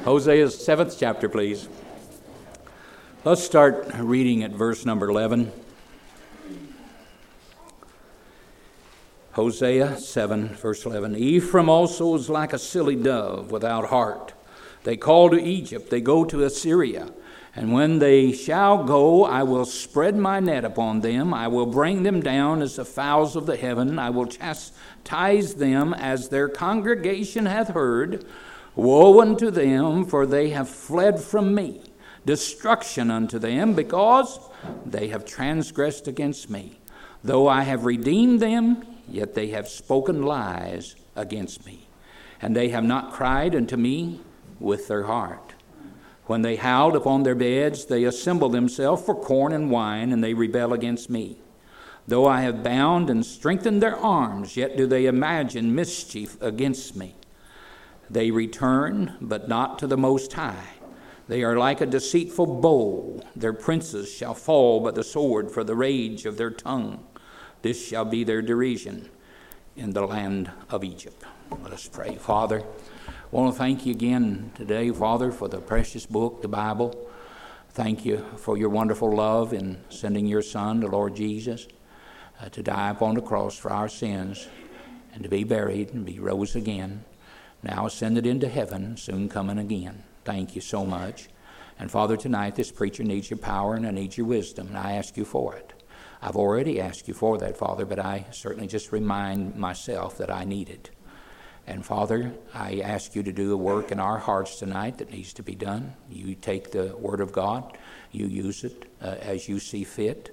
Hosea's 7th chapter, please. Let's start reading at verse number 11. Hosea 7, verse 11. Ephraim also is like a silly dove without heart. They call to Egypt, they go to Assyria. And when they shall go, I will spread my net upon them. I will bring them down as the fowls of the heaven. I will chastise them as their congregation hath heard. Woe unto them, for they have fled from me. Destruction unto them, because they have transgressed against me. Though I have redeemed them, yet they have spoken lies against me. And they have not cried unto me with their heart. When they howled upon their beds, they assemble themselves for corn and wine, and they rebel against me. Though I have bound and strengthened their arms, yet do they imagine mischief against me. They return, but not to the Most High. They are like a deceitful bow. Their princes shall fall by the sword for the rage of their tongue. This shall be their derision in the land of Egypt. Let us pray. Father, I want to thank you again today, Father, for the precious book, the Bible. Thank you for your wonderful love in sending your Son, the Lord Jesus, to die upon the cross for our sins and to be buried and be rose again, now ascended into heaven, soon coming again. Thank you so much. And Father, tonight this preacher needs your power and I need your wisdom, and I ask you for it. I've already asked you for that, Father, but I certainly just remind myself that I need it. And Father, I ask you to do a work in our hearts tonight that needs to be done. You take the Word of God, you use it as you see fit.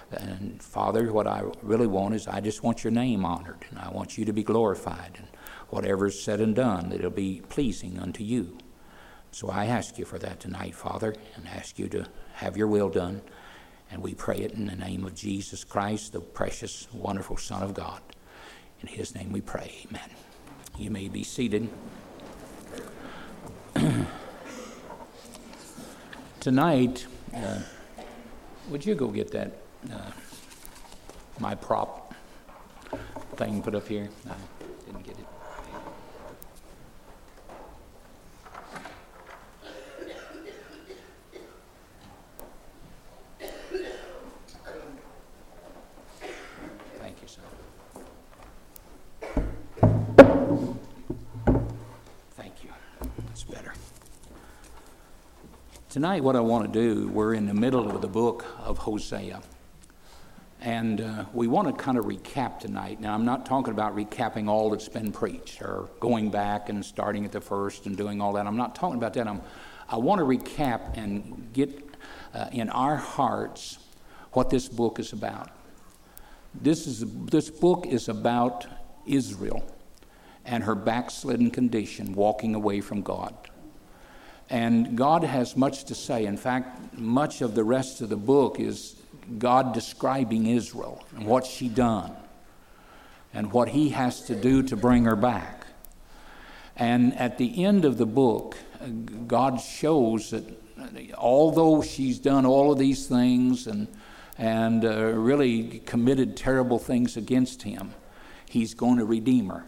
And Father, what I really want is I just want your name honored, and I want you to be glorified. And whatever is said and done, that it'll be pleasing unto you. So I ask you for that tonight, Father, and ask you to have your will done. And we pray it in the name of Jesus Christ, the precious, wonderful Son of God. In his name we pray, amen. You may be seated. Tonight, would you go get that, my prop thing put up here? I didn't get it. Tonight, what I want to do, we're in the middle of the book of Hosea, and we want to kind of recap tonight. Now, I'm not talking about recapping all that's been preached or going back and starting at the first and doing all that. I'm not talking about that. I want to recap and get in our hearts what this book is about. This book is about Israel and her backslidden condition, walking away from God. And God has much to say. In fact, much of the rest of the book is God describing Israel and what she done and what he has to do to bring her back. And at the end of the book, God shows that although she's done all of these things and really committed terrible things against him, he's going to redeem her.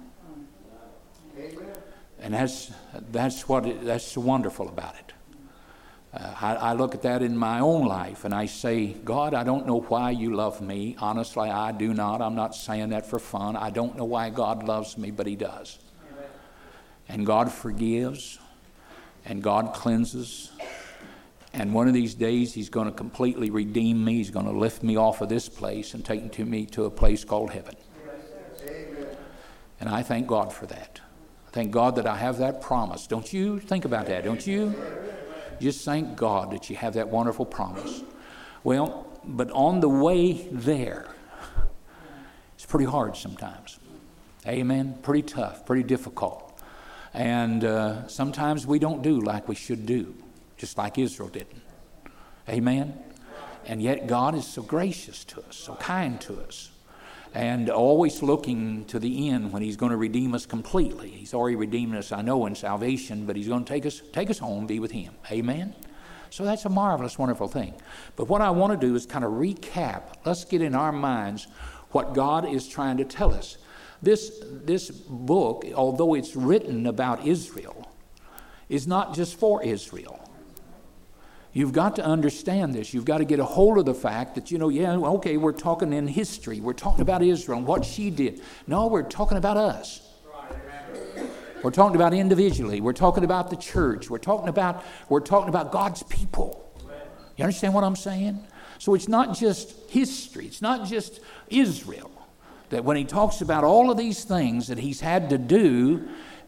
And that's so wonderful about it. I look at that in my own life and I say, God, I don't know why you love me. Honestly, I do not. I'm not saying that for fun. I don't know why God loves me, but he does. And God forgives and God cleanses. And one of these days he's going to completely redeem me. He's going to lift me off of this place and take me to a place called heaven. And I thank God for that. Thank God that I have that promise. Don't you think about that? Don't you? Just thank God that you have that wonderful promise. Well, but on the way there, it's pretty hard sometimes. Amen? Pretty tough, pretty difficult. And sometimes we don't do like we should do, just like Israel didn't. Amen? And yet God is so gracious to us, so kind to us. And always looking to the end when he's going to redeem us completely. He's already redeemed us, I know, in salvation, but he's going to take us home, be with him. Amen? So that's a marvelous, wonderful thing. But what I want to do is kind of recap. Let's get in our minds what God is trying to tell us. This book, although it's written about Israel, is not just for Israel. You've got to understand this. You've got to get a hold of the fact that, okay, we're talking in history. We're talking about Israel and what she did. No, we're talking about us. We're talking about individually. We're talking about the church. We're talking about God's people. You understand what I'm saying? So it's not just history. It's not just Israel. That when he talks about all of these things that he's had to do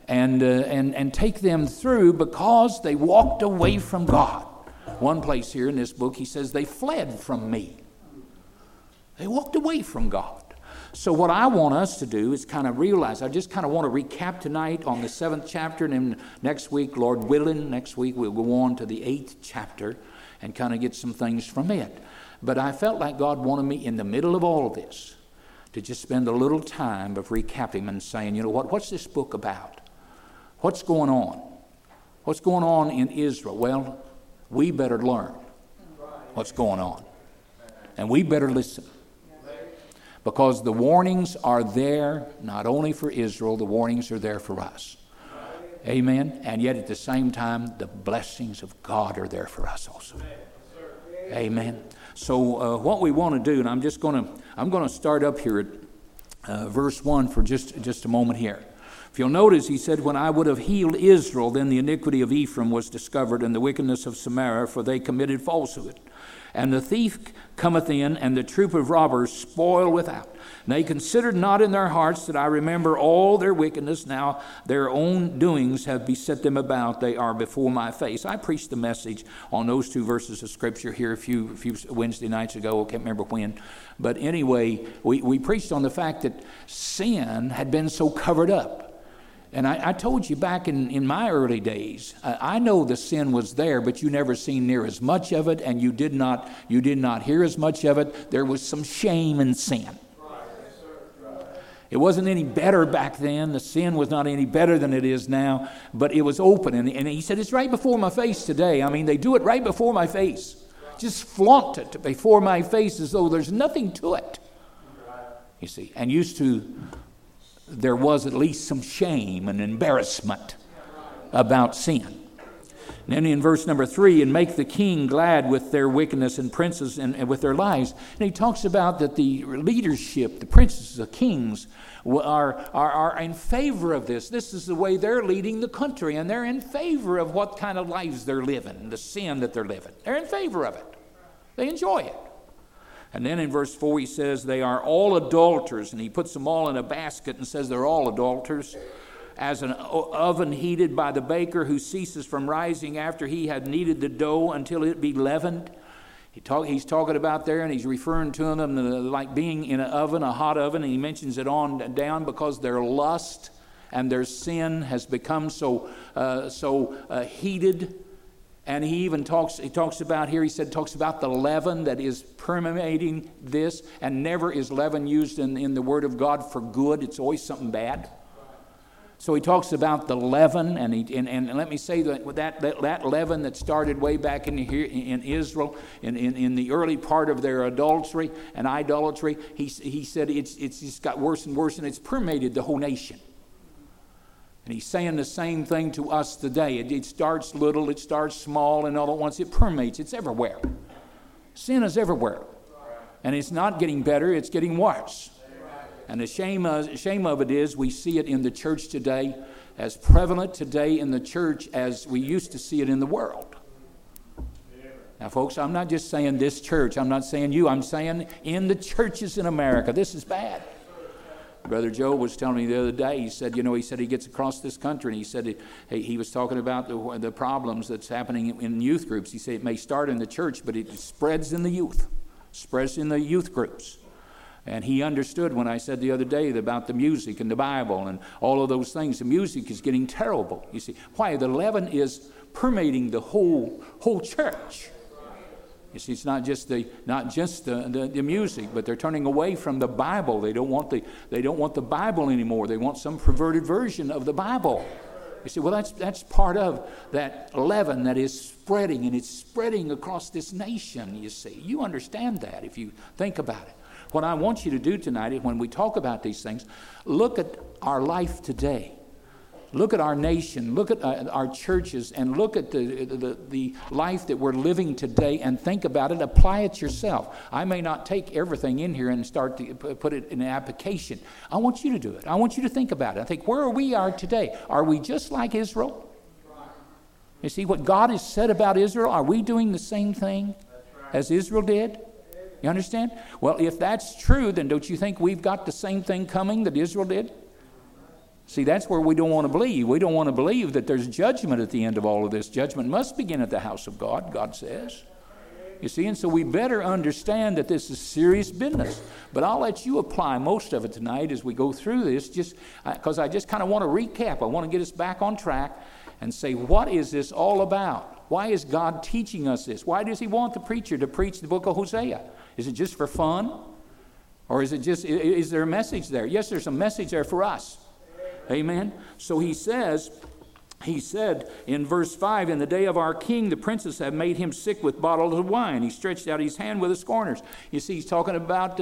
and take them through because they walked away from God. One place here in this book, he says they fled from me. They walked away from God. So what I want us to do is kind of realize, I just kind of want to recap tonight on the 7th chapter, and then next week, Lord willing, next week we'll go on to the 8th chapter and kind of get some things from it. But I felt like God wanted me in the middle of all of this to just spend a little time of recapping and saying, what's this book about? What's going on? What's going on in Israel? Well, we better learn what's going on. And we better listen. Because the warnings are there not only for Israel, the warnings are there for us. Amen. And yet at the same time, the blessings of God are there for us also. Amen. So what we want to do, and I'm going to start up here at verse 1 for just a moment here. If you'll notice, he said, when I would have healed Israel, then the iniquity of Ephraim was discovered, and the wickedness of Samaria, for they committed falsehood. And the thief cometh in, and the troop of robbers spoil without. And they considered not in their hearts that I remember all their wickedness. Now their own doings have beset them about. They are before my face. I preached the message on those two verses of Scripture here a few Wednesday nights ago. I can't remember when. But anyway, we preached on the fact that sin had been so covered up. And I told you back in my early days, I know the sin was there, but you never seen near as much of it, and you did not hear as much of it. There was some shame in sin. It wasn't any better back then. The sin was not any better than it is now, but it was open. And he said, it's right before my face today. I mean, they do it right before my face. Just flaunt it before my face as though there's nothing to it. You see, and there was at least some shame and embarrassment about sin. And then in verse number 3, and make the king glad with their wickedness and princes and with their lies. And he talks about that the leadership, the princes, the kings are in favor of this. This is the way they're leading the country, and they're in favor of what kind of lives they're living, the sin that they're living. They're in favor of it. They enjoy it. And then in verse 4 he says they are all adulterers, and he puts them all in a basket and says they're all adulterers. As an oven heated by the baker who ceases from rising after he had kneaded the dough until it be leavened. He's talking about there, and he's referring to them like being in an oven, a hot oven, and he mentions it on down because their lust and their sin has become so heated. And he even talks about the leaven that is permeating this, and never is leaven used in the Word of God for good. It's always something bad. So he talks about the leaven, and let me say that leaven that started way back in Israel, in the early part of their adultery and idolatry, he said it's just got worse and worse, and it's permeated the whole nation. And he's saying the same thing to us today. It starts little, it starts small, and all at once it permeates. It's everywhere. Sin is everywhere. And it's not getting better, it's getting worse. And the shame of it is we see it in the church today, as prevalent today in the church as we used to see it in the world. Now, folks, I'm not just saying this church. I'm not saying you. I'm saying in the churches in America. This is bad. Brother Joe was telling me the other day, he said he gets across this country, and he said he was talking about the problems that's happening in youth groups. He said it may start in the church, but it spreads in the youth groups. And he understood when I said the other day about the music and the Bible and all of those things. The music is getting terrible. You see, why? The leaven is permeating the whole church. You see, it's not just the music, but they're turning away from the Bible. They don't want the Bible anymore. They want some perverted version of the Bible. You see, well, that's part of that leaven that is spreading, and it's spreading across this nation. You see, you understand that if you think about it. What I want you to do tonight is when we talk about these things, look at our life today. Look at our nation, look at our churches, and look at the life that we're living today and think about it. Apply it yourself. I may not take everything in here and start to put it in an application. I want you to do it. I want you to think about it. I think where we are today. Are we just like Israel? You see what God has said about Israel? Are we doing the same thing as Israel did? You understand? Well, if that's true, then don't you think we've got the same thing coming that Israel did? See, that's where we don't want to believe. We don't want to believe that there's judgment at the end of all of this. Judgment must begin at the house of God, God says. You see, and so we better understand that this is serious business. But I'll let you apply most of it tonight as we go through this, just because I just kind of want to recap. I want to get us back on track and say, what is this all about? Why is God teaching us this? Why does he want the preacher to preach the book of Hosea? Is it just for fun? Or is there a message there? Yes, there's a message there for us. Amen. So he said in verse 5, in the day of our king, the princes have made him sick with bottles of wine. He stretched out his hand with the scorners. You see, he's talking about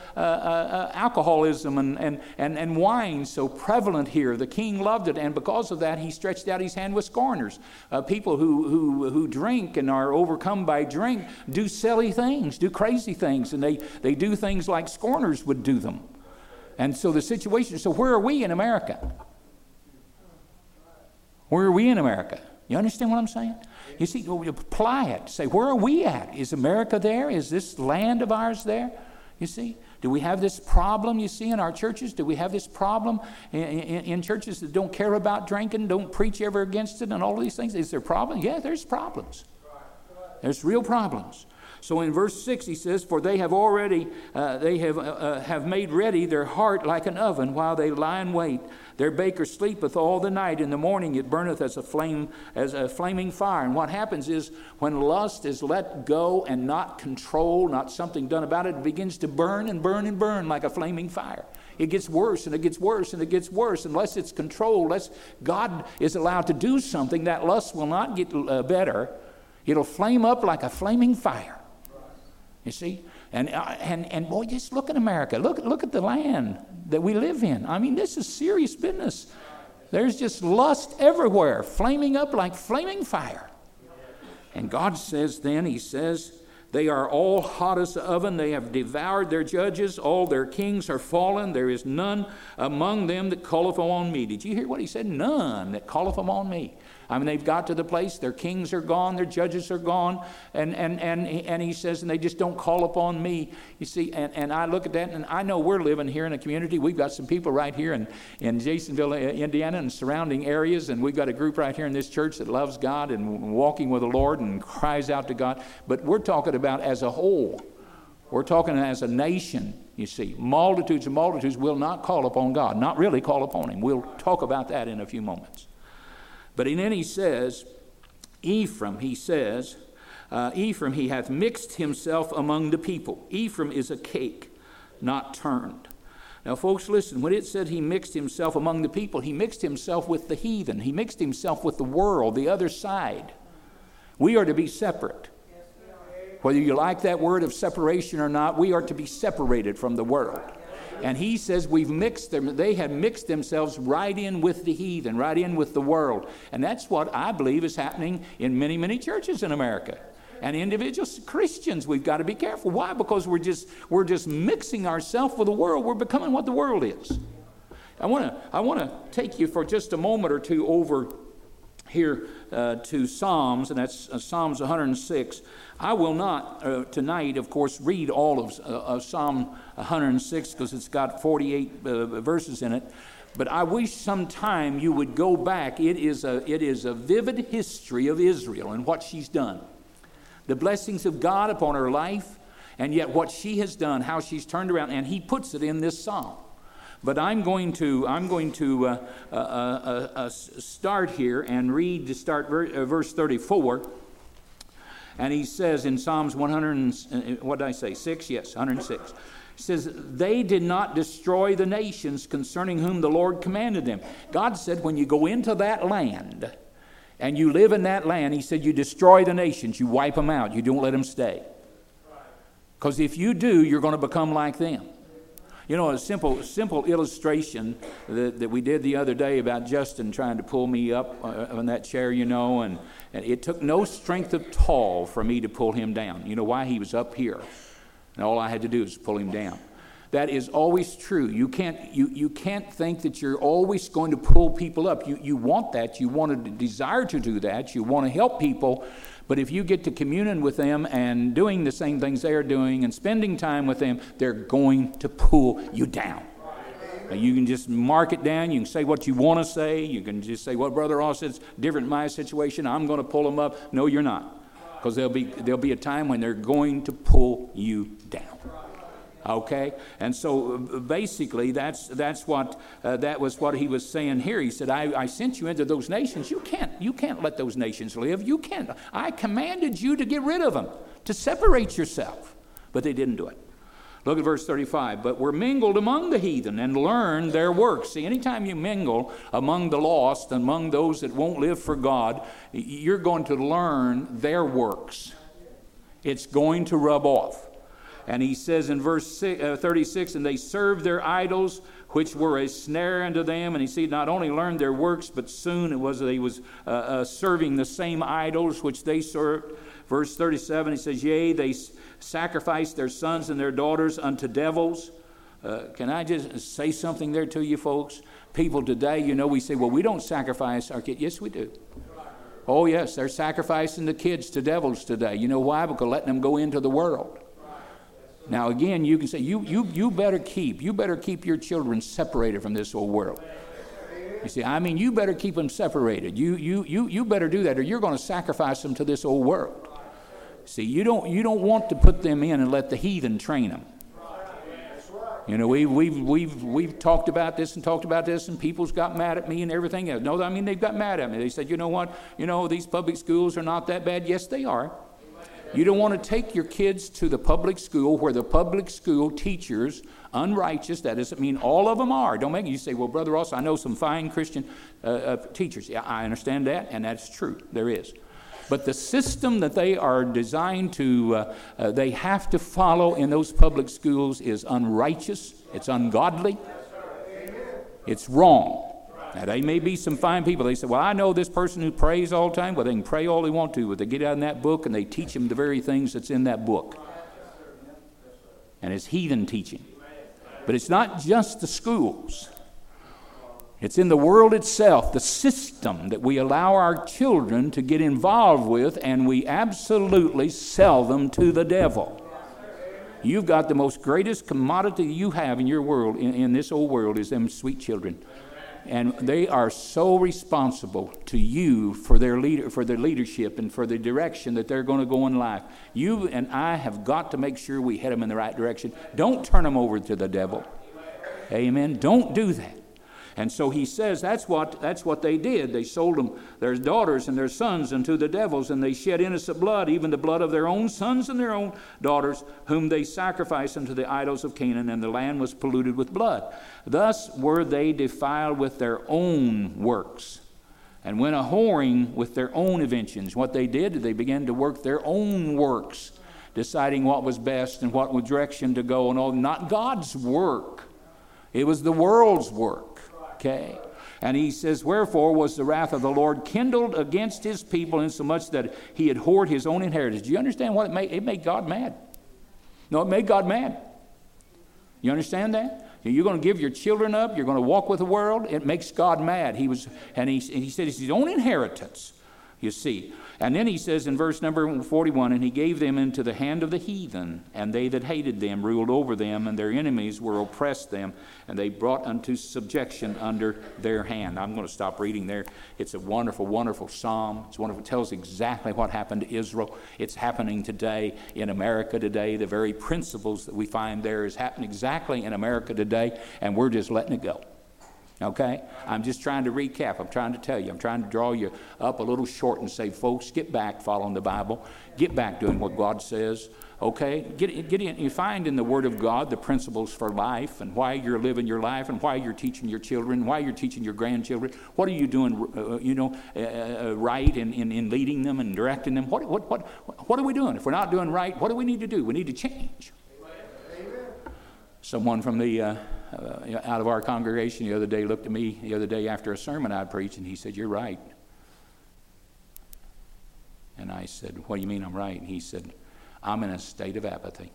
alcoholism and wine so prevalent here. The king loved it, and because of that, he stretched out his hand with scorners. People who drink and are overcome by drink do silly things, do crazy things, and they do things like scorners would do them. And so the situation, so where are we in America? Where are we in America? You understand what I'm saying? You see, we apply it. Say, where are we at? Is America there? Is this land of ours there? You see? Do we have this problem, you see, in our churches? Do we have this problem in churches that don't care about drinking, don't preach ever against it, and all these things? Is there problems? Yeah, there's problems. There's real problems. So in verse 6 he says, for they have already, have made ready their heart like an oven while they lie in wait. Their baker sleepeth all the night. In the morning it burneth as a flaming fire. And what happens is when lust is let go and not controlled, not something done about it, it begins to burn and burn and burn like a flaming fire. It gets worse and it gets worse and it gets worse. Unless it's controlled, unless God is allowed to do something, that lust will not get better. It'll flame up like a flaming fire. You see? And boy, just look at America. Look at the land that we live in. I mean, this is serious business. There's just lust everywhere, flaming up like flaming fire. And God says then, he says, they are all hot as the oven. They have devoured their judges. All their kings are fallen. There is none among them that calleth on me. Did you hear what he said? None that calleth on me. I mean, they've got to the place, their kings are gone, their judges are gone, and he says, and they just don't call upon me. You see, and I look at that, and I know we're living here in a community. We've got some people right here in Jasonville, Indiana, and surrounding areas, and we've got a group right here in this church that loves God and walking with the Lord and cries out to God. But we're talking about as a whole. We're talking as a nation, you see. Multitudes and multitudes will not call upon God, not really call upon him. We'll talk about that in a few moments. But then he says, Ephraim, he hath mixed himself among the people. Ephraim is a cake, not turned. Now, folks, listen, when it said he mixed himself among the people, he mixed himself with the heathen. He mixed himself with the world, the other side. We are to be separate. Whether you like that word of separation or not, we are to be separated from the world. And he says we've mixed them. They have mixed themselves right in with the heathen, right in with the world. And that's what I believe is happening in many, many churches in America. And individual Christians, we've got to be careful. Why? Because we're just mixing ourselves with the world. We're becoming what the world is. I want to take you for just a moment or two over here to Psalms, and that's Psalms 106. I will not tonight, of course, read all of Psalm 106 because it's got 48 verses in it. But I wish sometime you would go back. It is a vivid history of Israel and what she's done. The blessings of God upon her life, and yet what she has done, how she's turned around, and he puts it in this psalm. But I'm going to start here and read to start verse 34. And he says in Psalms 6? Yes, 106. He says, they did not destroy the nations concerning whom the Lord commanded them. God said when you go into that land and you live in that land, he said you destroy the nations, you wipe them out, you don't let them stay. Because if you do, you're going to become like them. You know, a simple illustration that we did the other day about Justin trying to pull me up on that chair, you know, and it took no strength of tall for me to pull him down. You know why? He was up here, and all I had to do was pull him down. That is always true. You can't think that you're always going to pull people up. You want that. You want to desire to do that. You want to help people. But if you get to communing with them and doing the same things they're doing and spending time with them, they're going to pull you down. Now, you can just mark it down. You can say what you want to say. You can just say, well, Brother Ross, it's different in my situation. I'm going to pull them up. No, you're not. Because there'll be a time when they're going to pull you down. Okay, and so basically that was what he was saying here. He said, I sent you into those nations. You can't let those nations live. You can't. I commanded you to get rid of them, to separate yourself. But they didn't do it. Look at verse 35. But were mingled among the heathen and learned their works. See, anytime you mingle among the lost, among those that won't live for God, you're going to learn their works. It's going to rub off. And he says in verse 36, and they served their idols, which were a snare unto them. And he said, not only learned their works, but soon they was serving the same idols which they served. Verse 37, he says, yea, they sacrificed their sons and their daughters unto devils. Can I just say something there to you folks? People today, you know, we say, well, we don't sacrifice our kids. Yes, we do. Oh, yes, they're sacrificing the kids to devils today. You know why? Because letting them go into the world. Now, again, you can say, you better keep your children separated from this old world. You see, I mean, you better keep them separated. You better do that, or you're going to sacrifice them to this old world. See, you don't want to put them in and let the heathen train them. You know, we've talked about this, and people's got mad at me and everything else. No, I mean, they've got mad at me. They said, you know what? You know, these public schools are not that bad. Yes, they are. You don't want to take your kids to the public school where the public school teachers, unrighteous, that doesn't mean all of them are. Don't make you say, well, Brother Ross, I know some fine Christian teachers. Yeah, I understand that, and that's true. There is. But the system that they are designed to, they have to follow in those public schools is unrighteous. It's ungodly. It's wrong. Now, they may be some fine people. They say, well, I know this person who prays all the time. Well, they can pray all they want to, but they get out in that book and they teach them the very things that's in that book. And it's heathen teaching. But it's not just the schools. It's in the world itself, the system that we allow our children to get involved with, and we absolutely sell them to the devil. You've got the most greatest commodity you have in your world, in this old world, is them sweet children. And they are so responsible to you for their leadership and for the direction that they're going to go in life. You and I have got to make sure we head them in the right direction. Don't turn them over to the devil. Amen. Don't do that. And so he says that's what they did. They sold them, their daughters and their sons, unto the devils, and they shed innocent blood, even the blood of their own sons and their own daughters, whom they sacrificed unto the idols of Canaan, and the land was polluted with blood. Thus were they defiled with their own works, and went a-whoring with their own inventions. What they did, they began to work their own works, deciding what was best and what direction to go, and all. Not God's work. It was the world's work. Okay. And he says, wherefore was the wrath of the Lord kindled against his people, insomuch that he had whored his own inheritance. Do you understand what it made? It made God mad. No, it made God mad. You understand that? You're going to give your children up. You're going to walk with the world. It makes God mad. He said it's his own inheritance, you see. And then he says in verse number 41, and he gave them into the hand of the heathen, and they that hated them ruled over them, and their enemies were oppressed them, and they brought unto subjection under their hand. I'm going to stop reading there. It's a wonderful, wonderful psalm. It's wonderful. It tells exactly what happened to Israel. It's happening today in America today. The very principles that we find there is happening exactly in America today, and we're just letting it go. Okay? I'm just trying to recap. I'm trying to tell you. I'm trying to draw you up a little short and say, folks, get back following the Bible. Get back doing what God says. Okay? Get in. You find in the Word of God the principles for life and why you're living your life and why you're teaching your children, why you're teaching your grandchildren. What are you doing, right in leading them and directing them? What are we doing? If we're not doing right, what do we need to do? We need to change. Someone from the out of our congregation the other day looked at me the other day after a sermon I preached, and he said, "You're right." And I said, "What do you mean I'm right?" And he said, "I'm in a state of apathy."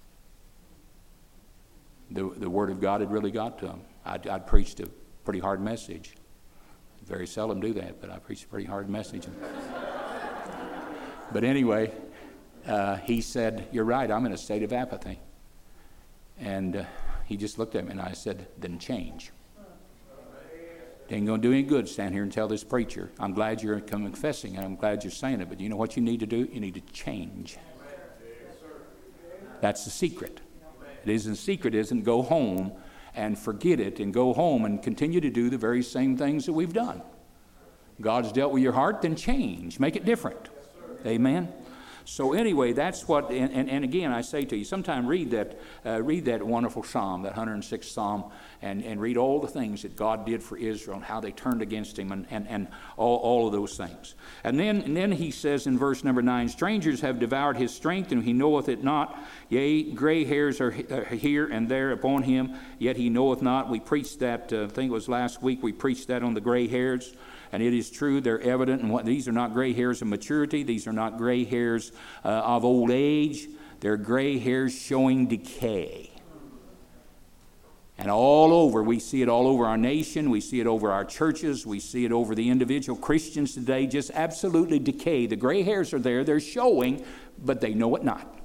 The Word of God had really got to him. I'd preached a pretty hard message. Very seldom do that, but I preached a pretty hard message. But anyway, he said, "You're right, I'm in a state of apathy." And he just looked at me, and I said, "Then change. It ain't going to do any good stand here and tell this preacher. I'm glad you're confessing, and I'm glad you're saying it, but you know what you need to do? You need to change." That's the secret. The secret isn't go home and forget it and go home and continue to do the very same things that we've done. God's dealt with your heart, then change. Make it different. Amen? So anyway, that's what, and again, I say to you, sometime read that wonderful psalm, that 106th psalm, and read all the things that God did for Israel and how they turned against him and all of those things. And then he says in verse number 9, "Strangers have devoured his strength, and he knoweth it not. Yea, gray hairs are here and there upon him, yet he knoweth not." We preached that, I think it was last week, we preached that on the gray hairs. And it is true, they're evident. And these are not gray hairs of maturity. These are not gray hairs of old age. They're gray hairs showing decay. And all over, we see it all over our nation. We see it over our churches. We see it over the individual Christians today. Just absolutely decay. The gray hairs are there. They're showing, but they know it not.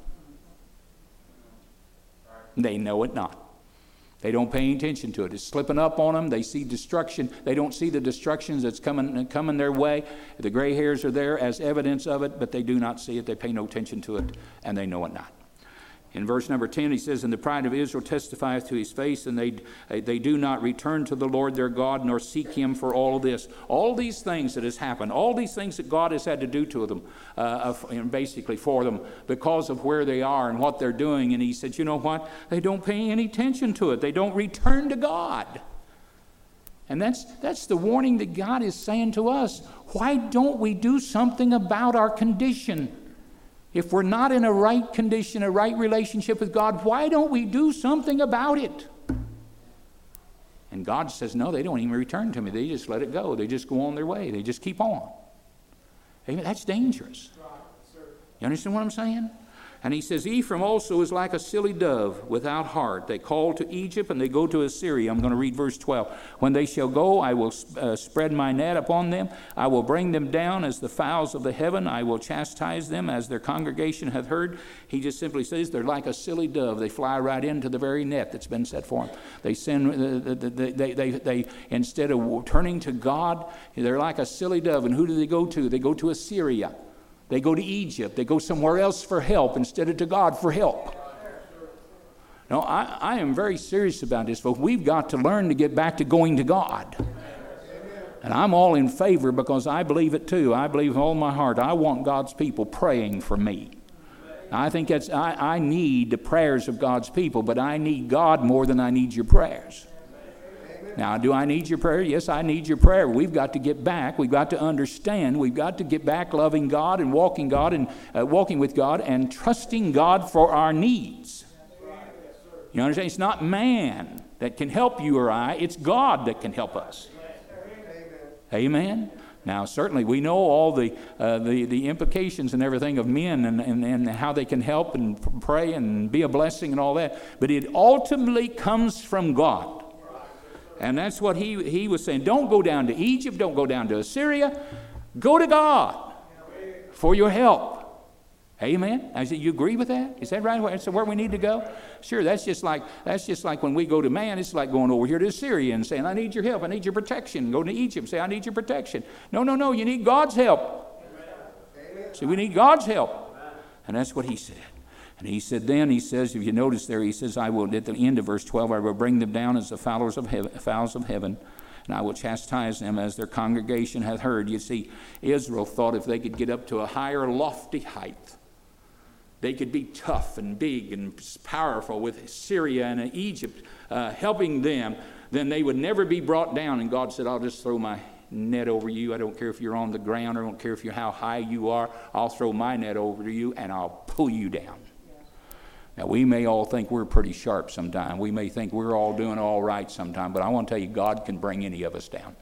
They know it not. They don't pay attention to it. It's slipping up on them. They see destruction. They don't see the destructions that's coming their way. The gray hairs are there as evidence of it, but they do not see it. They pay no attention to it, and they know it not. In verse number 10, he says, "And the pride of Israel testifieth to his face, and they do not return to the Lord their God, nor seek him for all of this." All these things that has happened, all these things that God has had to do to them, basically for them, because of where they are and what they're doing. And he said, you know what? They don't pay any attention to it. They don't return to God. And that's the warning that God is saying to us. Why don't we do something about our condition? If we're not in a right condition, a right relationship with God, why don't we do something about it? And God says, no, they don't even return to me. They just let it go. They just go on their way. They just keep on. Amen. That's dangerous. You understand what I'm saying? And he says, "Ephraim also is like a silly dove without heart. They call to Egypt and they go to Assyria." I'm going to read verse 12. "When they shall go, I will spread my net upon them. I will bring them down as the fowls of the heaven. I will chastise them as their congregation hath heard." He just simply says they're like a silly dove. They fly right into the very net that's been set for them. They instead of turning to God, they're like a silly dove. And who do they go to? They go to Assyria. They go to Egypt. They go somewhere else for help instead of to God for help. No, I am very serious about this, folks. We've got to learn to get back to going to God. And I'm all in favor because I believe it too. I believe with all my heart. I want God's people praying for me. I think I need the prayers of God's people, but I need God more than I need your prayers. Now, do I need your prayer? Yes, I need your prayer. We've got to get back. We've got to understand. We've got to get back loving God and walking with God and trusting God for our needs. You understand? It's not man that can help you or I. It's God that can help us. Amen? Now, certainly we know all the implications and everything of men and how they can help and pray and be a blessing and all that. But it ultimately comes from God. And that's what he was saying. Don't go down to Egypt. Don't go down to Assyria. Go to God for your help. Amen? I said, you agree with that? Is that right? That's where we need to go? Sure, that's just like when we go to man, it's like going over here to Assyria and saying, I need your help. I need your protection. Go to Egypt and say, I need your protection. No. You need God's help. See, we need God's help. And that's what he said. And he says, if you notice there, he says, I will, at the end of verse 12, I will bring them down as the fowls of heaven, and I will chastise them as their congregation hath heard. You see, Israel thought if they could get up to a higher lofty height, they could be tough and big and powerful with Syria and Egypt helping them, then they would never be brought down. And God said, I'll just throw my net over you. I don't care if you're on the ground. I don't care how high you are. I'll throw my net over to you and I'll pull you down. Now, we may all think we're pretty sharp sometime. We may think we're all doing all right sometime. But I want to tell you, God can bring any of us down.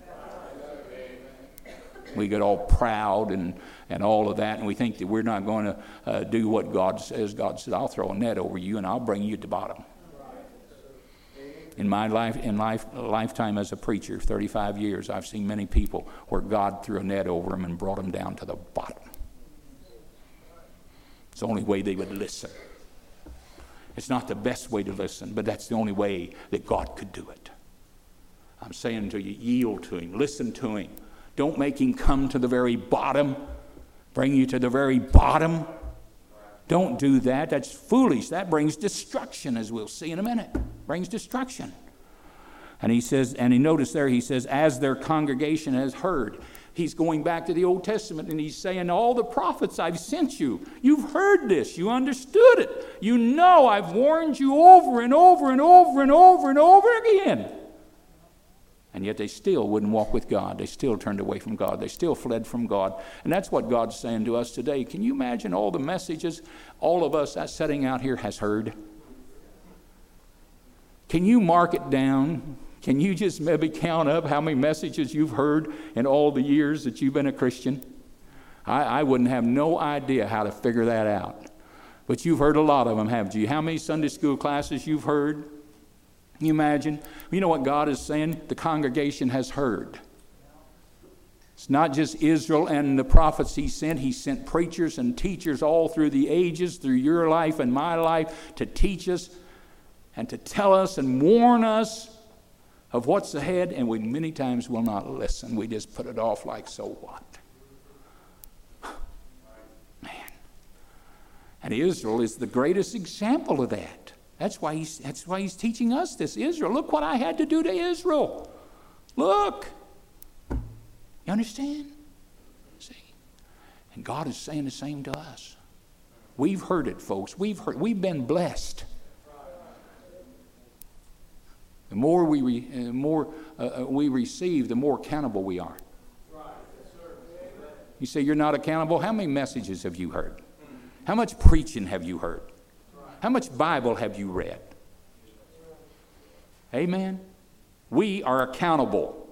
We get all proud and all of that, and we think that we're not going to do what God says. God said, I'll throw a net over you, and I'll bring you to the bottom. In my lifetime as a preacher, 35 years, I've seen many people where God threw a net over them and brought them down to the bottom. It's the only way they would listen. It's not the best way to listen, but that's the only way that God could do it. I'm saying to you, yield to Him, listen to Him. Don't make Him come to the very bottom, bring you to the very bottom. Don't do that. That's foolish. That brings destruction, as we'll see in a minute. Brings destruction. And he says, and he noticed there, he says, as their congregation has heard. He's going back to the Old Testament, and he's saying, all the prophets I've sent you, you've heard this, you understood it. You know I've warned you over and over and over and over and over again. And yet they still wouldn't walk with God. They still turned away from God. They still fled from God. And that's what God's saying to us today. Can you imagine all the messages all of us that's sitting out here has heard? Can you mark it down? Can you just maybe count up how many messages you've heard in all the years that you've been a Christian? I wouldn't have no idea how to figure that out. But you've heard a lot of them, haven't you? How many Sunday school classes you've heard? Can you imagine? You know what God is saying? The congregation has heard. It's not just Israel and the prophets He sent. He sent preachers and teachers all through the ages, through your life and my life, to teach us and to tell us and warn us of what's ahead, and we many times will not listen. We just put it off like, so what? Man. And Israel is the greatest example of that. That's why he's teaching us this. Israel, look what I had to do to Israel. Look. You understand? See? And God is saying the same to us. We've heard it, folks. We've been blessed. The more we receive, the more accountable we are. You say you're not accountable? How many messages have you heard? How much preaching have you heard? How much Bible have you read? Amen? We are accountable.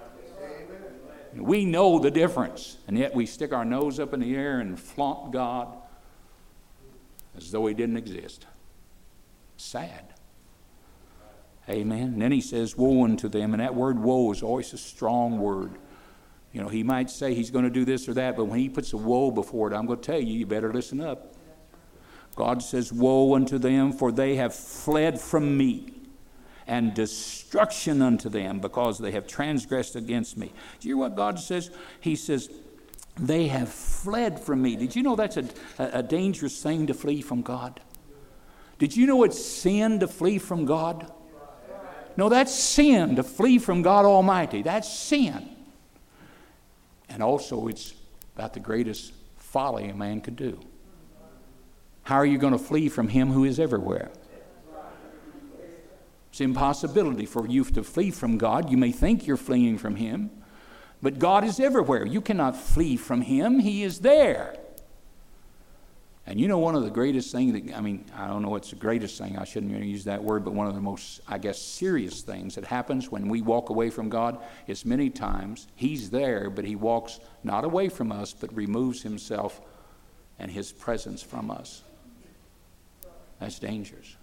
We know the difference, and yet we stick our nose up in the air and flaunt God as though He didn't exist. Sad. Amen. And then he says, woe unto them. And that word woe is always a strong word. You know, he might say he's going to do this or that, but when he puts a woe before it, I'm going to tell you, you better listen up. God says, woe unto them, for they have fled from me, and destruction unto them, because they have transgressed against me. Do you hear what God says? He says, they have fled from me. Did you know that's a dangerous thing, to flee from God? Did you know it's sin to flee from God? No, that's sin, to flee from God Almighty. That's sin. And also, it's about the greatest folly a man could do. How are you going to flee from Him who is everywhere? It's an impossibility for you to flee from God. You may think you're fleeing from Him, but God is everywhere. You cannot flee from Him. He is there. And you know, one of the greatest things, I don't know what's the greatest thing, I shouldn't really use that word, but one of the most, serious things that happens when we walk away from God is many times He's there, but He walks not away from us, but removes Himself and His presence from us. That's dangerous.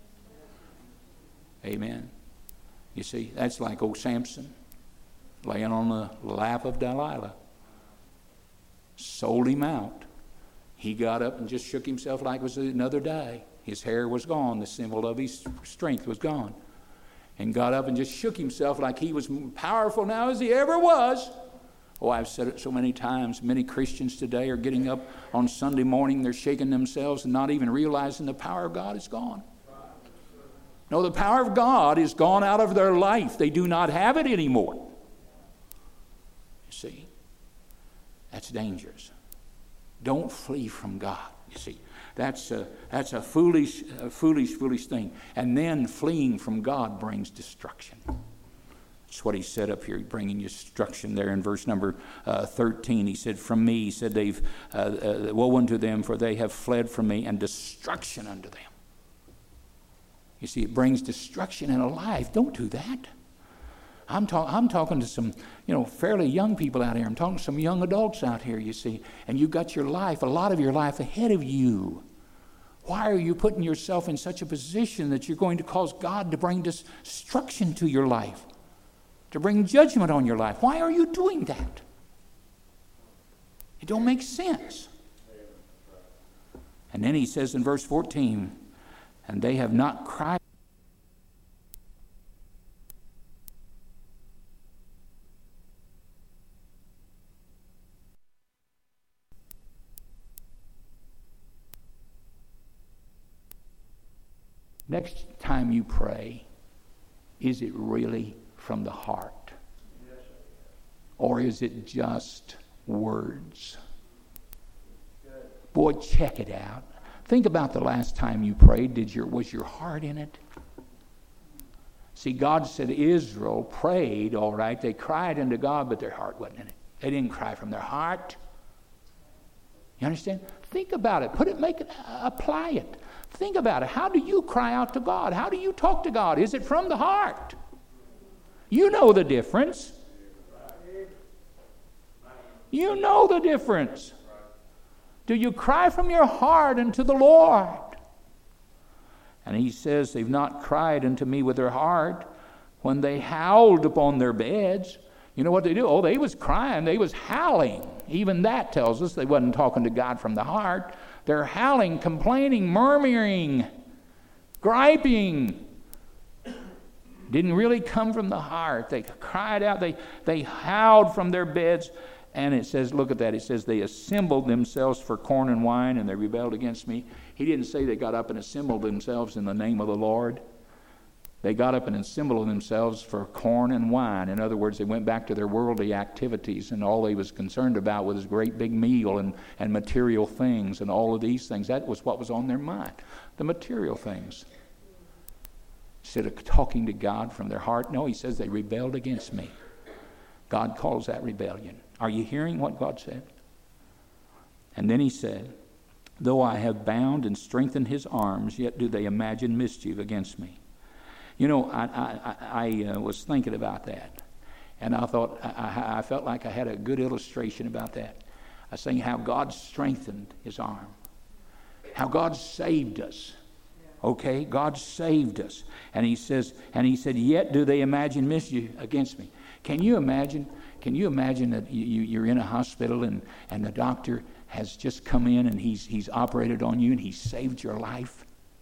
Amen. You see, that's like old Samson laying on the lap of Delilah. Sold him out. He got up and just shook himself like it was another day. His hair was gone. The symbol of his strength was gone. And got up and just shook himself like he was powerful now as he ever was. Oh, I've said it so many times. Many Christians today are getting up on Sunday morning. They're shaking themselves and not even realizing the power of God is gone. No, the power of God is gone out of their life. They do not have it anymore. You see, that's dangerous. Don't flee from God. You see, that's a foolish thing. And then fleeing from God brings destruction. That's what he said up here, bringing destruction there in verse number 13. He said, from me, he said, woe unto them, for they have fled from me, and destruction unto them. You see, it brings destruction in a life. Don't do that. I'm talking to some, fairly young people out here. I'm talking to some young adults out here, you see. And you've got your life, a lot of your life ahead of you. Why are you putting yourself in such a position that you're going to cause God to bring destruction to your life? To bring judgment on your life? Why are you doing that? It don't make sense. And then he says in verse 14, and they have not cried. Next time you pray, is it really from the heart? Or is it just words? Boy, check it out. Think about the last time you prayed. Was your heart in it? See, God said Israel prayed, all right. They cried unto God, but their heart wasn't in it. They didn't cry from their heart. You understand? Think about it. Apply it. Think about it. How do you cry out to God? How do you talk to God? Is it from the heart? You know the difference. You know the difference. Do you cry from your heart unto the Lord? And he says they've not cried unto me with their heart when they howled upon their beds. You know what they do? Oh, they was crying. They was howling. Even that tells us they wasn't talking to God from the heart. They're howling, complaining, murmuring, griping. Didn't really come from the heart. They cried out. They howled from their beds. And it says, look at that. It says they assembled themselves for corn and wine, and they rebelled against me. He didn't say they got up and assembled themselves in the name of the Lord. They got up and assembled themselves for corn and wine. In other words, they went back to their worldly activities, and all they was concerned about was a great big meal and material things and all of these things. That was what was on their mind, the material things. Instead of talking to God from their heart, no, he says they rebelled against me. God calls that rebellion. Are you hearing what God said? And then he said, though I have bound and strengthened his arms, yet do they imagine mischief against me. You know, I was thinking about that. And I thought, I felt like I had a good illustration about that. I was saying how God strengthened his arm. How God saved us. Okay? God saved us. And he said, yet do they imagine mischief against me. Can you imagine that you're in a hospital and the doctor has just come in and he's operated on you and he's saved your life?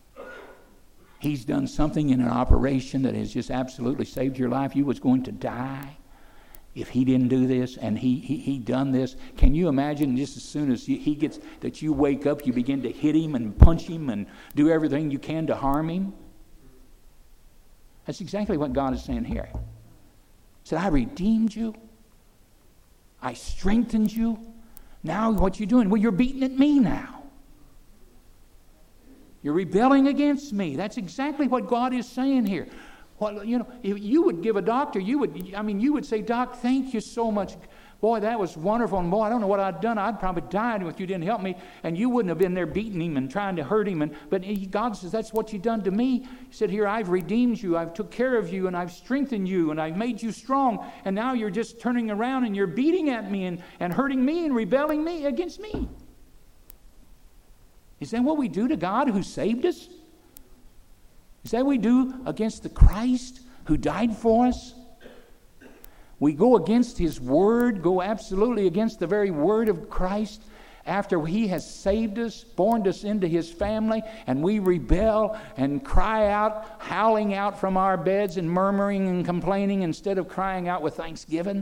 He's done something in an operation that has just absolutely saved your life. You was going to die if he didn't do this, and he done this. Can you imagine just as soon as he gets that you wake up, you begin to hit him and punch him and do everything you can to harm him? That's exactly what God is saying here. He said, I redeemed you. I strengthened you. Now what you doing? Well, you're beating at me now. You're rebelling against me. That's exactly what God is saying here. Well, you know, if you would give a doctor, you would say, Doc, thank you so much. Boy, that was wonderful. And boy, I don't know what I'd done. I'd probably died if you didn't help me. And you wouldn't have been there beating him and trying to hurt him. But God says, that's what you've done to me. He said, here, I've redeemed you. I've took care of you. And I've strengthened you. And I've made you strong. And now you're just turning around and you're beating at me and hurting me and rebelling against me. Is that what we do to God who saved us? Is that what we do against the Christ who died for us? We go against his word, go absolutely against the very word of Christ after he has saved us, born us into his family, and we rebel and cry out, howling out from our beds and murmuring and complaining instead of crying out with thanksgiving.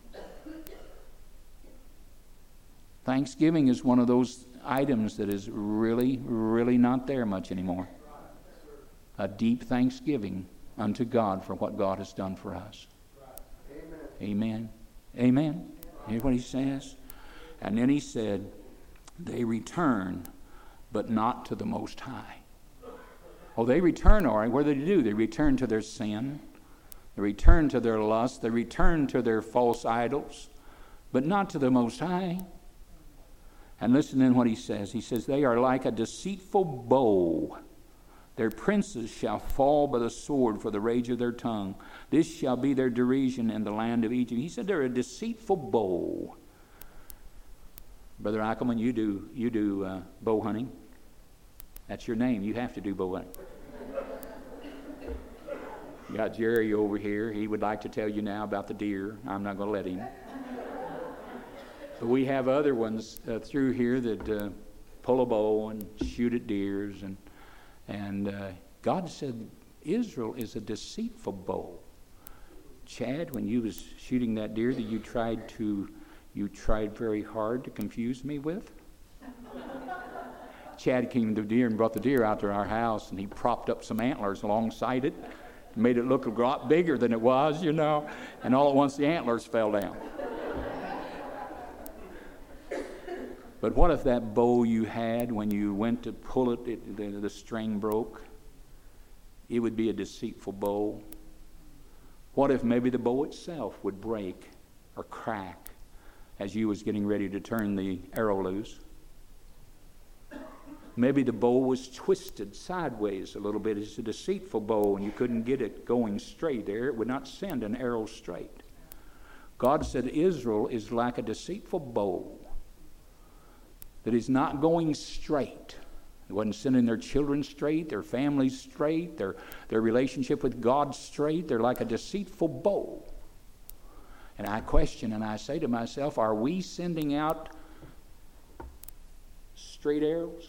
Thanksgiving is one of those items that is really, really not there much anymore. A deep thanksgiving unto God for what God has done for us. Amen. Amen. Hear what he says? And then he said, they return, but not to the Most High. Oh, they return, all right. What do they do? They return to their sin. They return to their lust. They return to their false idols, but not to the Most High. And listen to what he says. He says, they are like a deceitful bow Their princes shall fall by the sword for the rage of their tongue. This shall be their derision in the land of Egypt. He said they're a deceitful bow. Brother Ackerman, you do bow hunting. That's your name. You have to do bow hunting. You got Jerry over here. He would like to tell you now about the deer. I'm not going to let him. But we have other ones through here that pull a bow and shoot at deers. And God said Israel is a deceitful bow. Chad, when you was shooting that deer that you tried very hard to confuse me with. Chad came to the deer and brought the deer out to our house, and he propped up some antlers alongside it, made it look a lot bigger than it was, and all at once the antlers fell down. But what if that bow you had, when you went to pull it, the string broke? It would be a deceitful bow. What if maybe the bow itself would break or crack as you was getting ready to turn the arrow loose? Maybe the bow was twisted sideways a little bit. It's a deceitful bow, and you couldn't get it going straight there. It would not send an arrow straight. God said Israel is like a deceitful bow that is not going straight. It wasn't sending their children straight, their families straight, their relationship with God straight. They're like a deceitful bow. And I question and I say to myself, are we sending out straight arrows?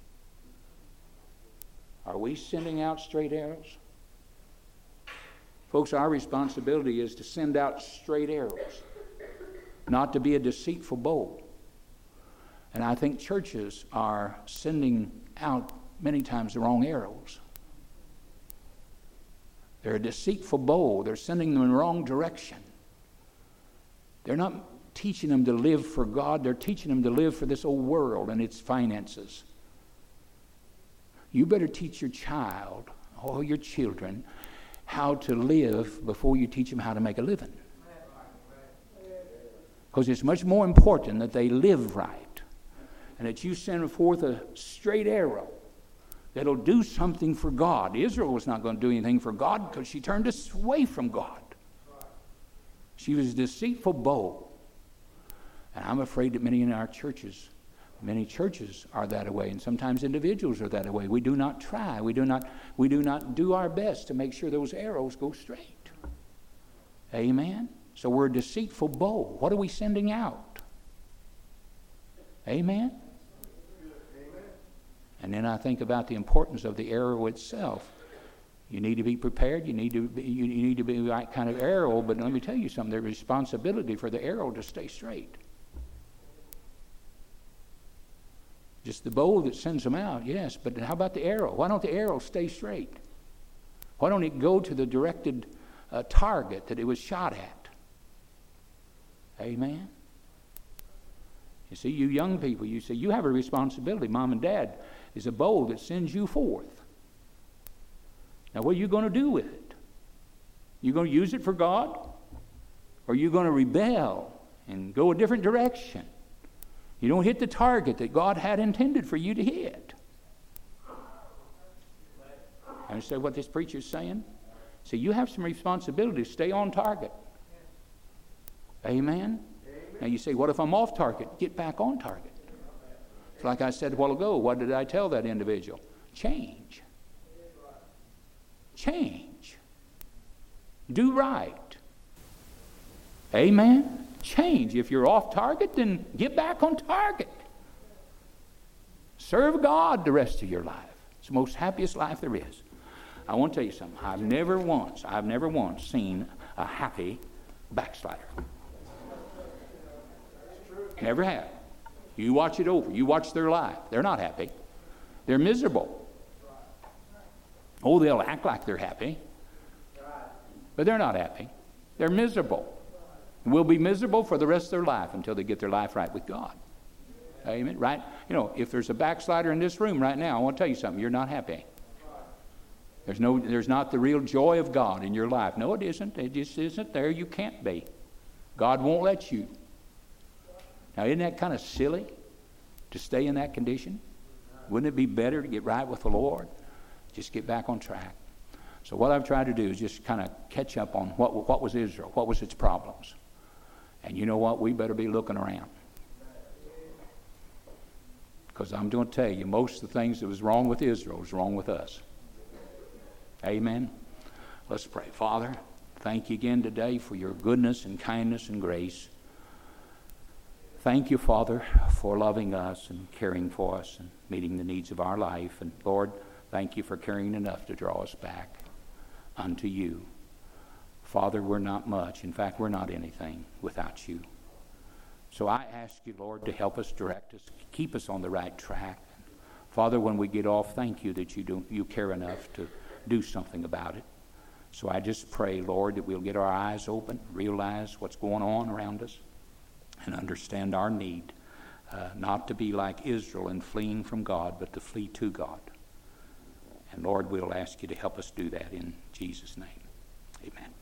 Are we sending out straight arrows? Folks, our responsibility is to send out straight arrows, not to be a deceitful bow. And I think churches are sending out many times the wrong arrows. They're a deceitful bow. They're sending them in the wrong direction. They're not teaching them to live for God. They're teaching them to live for this old world and its finances. You better teach your child, or your children, how to live before you teach them how to make a living. Because it's much more important that they live right and that you send forth a straight arrow that'll do something for God. Israel was not going to do anything for God because she turned us away from God. She was a deceitful bow. And I'm afraid that many churches are that way, and sometimes individuals are that way. We do not try. We do not do our best to make sure those arrows go straight. Amen? So we're a deceitful bow. What are we sending out? Amen? And then I think about the importance of the arrow itself. You need to be prepared. You need to be the right kind of arrow. But let me tell you something. There's responsibility for the arrow to stay straight. Just the bow that sends them out, yes. But how about the arrow? Why don't the arrow stay straight? Why don't it go to the directed target that it was shot at? Amen? You see, you young people, you say, you have a responsibility. Mom and Dad is a bow that sends you forth. Now, what are you going to do with it? You going to use it for God? Or are you going to rebel and go a different direction? You don't hit the target that God had intended for you to hit. Understand what this preacher's saying? See, you have some responsibility to stay on target. Amen? Now you say, what if I'm off target? Get back on target. It's like I said a while ago, what did I tell that individual? Change. Change. Do right. Amen? Change. If you're off target, then get back on target. Serve God the rest of your life. It's the most happiest life there is. I want to tell you something. I've never once seen a happy backslider. Never have. You watch it over. You watch their life. They're not happy. They're miserable. Oh, they'll act like they're happy. But they're not happy. They're miserable. And will be miserable for the rest of their life until they get their life right with God. Amen. Right? You know, if there's a backslider in this room right now, I want to tell you something. You're not happy. There's not the real joy of God in your life. No, it isn't. It just isn't there. You can't be. God won't let you. Now, isn't that kind of silly to stay in that condition? Wouldn't it be better to get right with the Lord Just get back on track. So what I've tried to do is just kind of catch up on what was Israel, what was its problems. And you know what? We better be looking around. Because I'm going to tell you, most of the things that was wrong with Israel was wrong with us. Amen? Let's pray. Father, thank you again today for your goodness and kindness and grace. Thank you, Father, for loving us and caring for us and meeting the needs of our life. And Lord, thank you for caring enough to draw us back unto you. Father, we're not much. In fact, we're not anything without you. So I ask you, Lord, to help us, direct us, keep us on the right track. Father, when we get off, thank you that you care enough to do something about it. So I just pray, Lord, that we'll get our eyes open, realize what's going on around us, and understand our need, not to be like Israel in fleeing from God, but to flee to God. And Lord, we'll ask you to help us do that in Jesus' name. Amen.